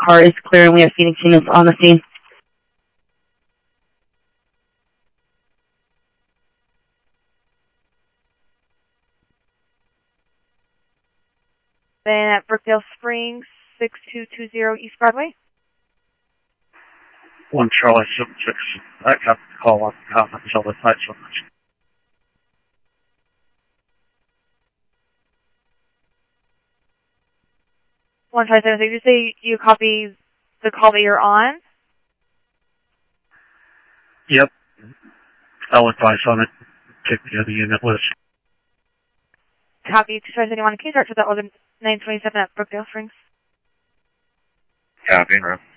car is clear and we have Phoenix units on the scene. Then at Brookdale Springs, 6220 East Broadway. 1 Charlie 76. I got the call on the comments on the site so much. 157. Did you say you copy the call that you're on? Yep. I'll advise on it. Take me to the unit list. Copy 257. You want a key search with that 927 at Brookdale Springs? Copy, right.